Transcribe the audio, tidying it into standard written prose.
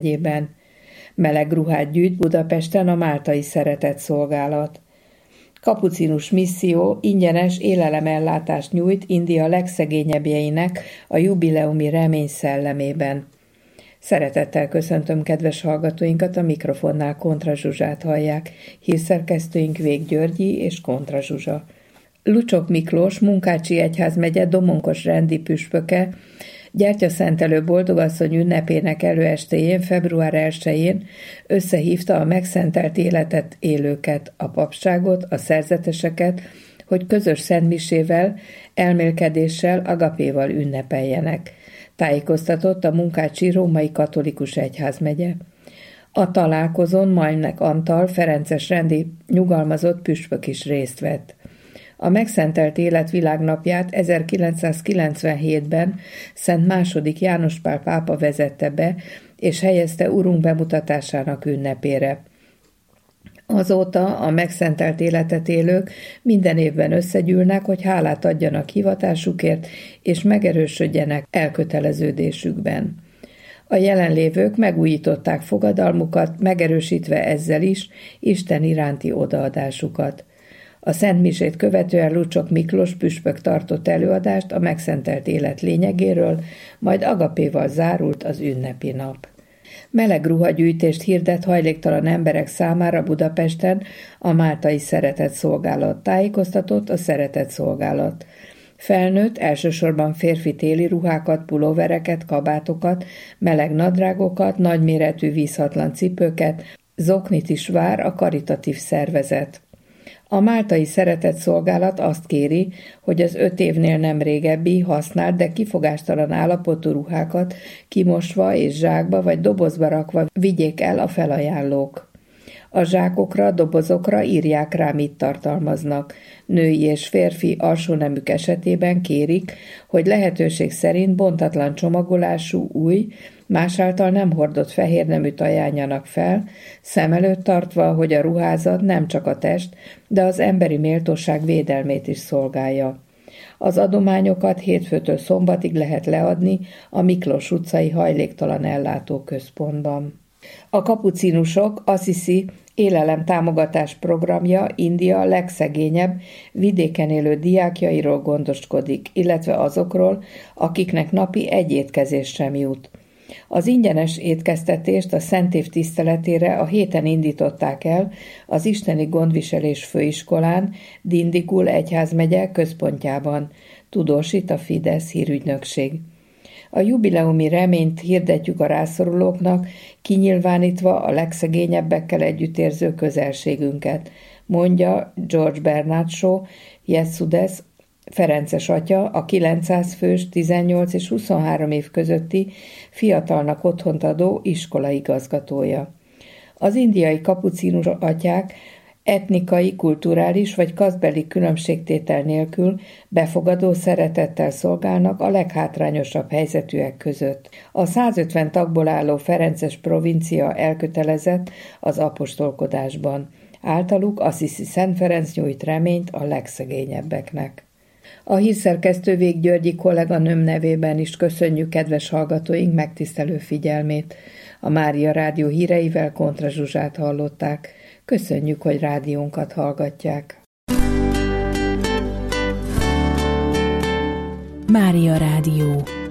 megyében. Meleg ruhát gyűjt Budapesten a Máltai Szeretett Szolgálat. Kapucinus misszió ingyenes élelemellátást nyújt India legszegényebbjeinek a jubileumi remény szellemében. Szeretettel köszöntöm kedves hallgatóinkat, a mikrofonnál Kontra Zsuzsát hallják, hírszerkesztőink Vég Györgyi és Kontra Zsuzsa. Lucsok Miklós, Munkácsi egyházmegye Domonkos rendi püspöke Gyertyaszentelő Boldogasszony ünnepének előestéjén, február 1-én összehívta a megszentelt életet élőket, a papságot, a szerzeteseket, hogy közös szentmisével, elmélkedéssel, agapéval ünnepeljenek. Tájékoztatott a Munkácsi Római Katolikus Egyházmegye. A találkozón Majnek Antal, ferences rendi nyugalmazott püspök is részt vett. A megszentelt élet világnapját 1997-ben Szent II. János Pál pápa vezette be, és helyezte Urunk bemutatásának ünnepére. Azóta a megszentelt életet élők minden évben összegyűlnek, hogy hálát adjanak hivatásukért, és megerősödjenek elköteleződésükben. A jelenlévők megújították fogadalmukat, megerősítve ezzel is Isten iránti odaadásukat. A szentmisét követően Lucsok Miklós püspök tartott előadást a megszentelt élet lényegéről, majd agapéval zárult az ünnepi nap. Meleg ruhagyűjtést hirdet hajléktalan emberek számára Budapesten a Máltai Szeretett Szolgálat. Tájékoztatott a Szeretett Szolgálat. Felnőtt, elsősorban férfi téli ruhákat, pulóvereket, kabátokat, meleg nadrágokat, nagyméretű vízhatlan cipőket, zoknit is vár a karitatív szervezet. A Máltai Szeretett Szolgálat azt kéri, hogy az 5 évnél nem régebbi, használt, de kifogástalan állapotú ruhákat kimosva és zsákba vagy dobozba rakva vigyék el a felajánlók. A zsákokra, dobozokra írják rá, mit tartalmaznak. Női és férfi alsóneműk esetében kérik, hogy lehetőség szerint bontatlan csomagolású, új, más által nem hordott fehérneműt ajánljanak fel, szem előtt tartva, hogy a ruházat nem csak a test, de az emberi méltóság védelmét is szolgálja. Az adományokat hétfőtől szombatig lehet leadni a Miklós utcai hajléktalan ellátóközpontban. A kapucinusok Assisi élelem támogatás programja India legszegényebb, vidéken élő diákjairól gondoskodik, illetve azokról, akiknek napi egy étkezés sem jut. Az ingyenes étkeztetést a Szentév tiszteletére a héten indították el az Isteni Gondviselés Főiskolán, Dindigul egyházmegye központjában, tudósít a Fidesz hírügynökség. A jubileumi reményt hirdetjük a rászorulóknak, kinyilvánítva a legszegényebbekkel együttérző közelségünket, mondja George Bernard Shaw, Jeszudes, ferences atya, a 900 fős, 18 és 23 év közötti fiatalnak otthont adó iskola igazgatója. Az indiai kapucinus atyák etnikai, kulturális vagy kasztbeli különbségtétel nélkül befogadó szeretettel szolgálnak a leghátrányosabb helyzetűek között. A 150 tagból álló ferences provincia elkötelezett az apostolkodásban. Általuk Assisi Szent Ferenc nyújt reményt a legszegényebbeknek. A hírszerkesztő Vég Györgyi kolléganőm nevében is köszönjük kedves hallgatóink megtisztelő figyelmét. A Mária Rádió híreivel Kontra Zsuzsát hallották. Köszönjük, hogy rádiónkat hallgatják. Mária Rádió.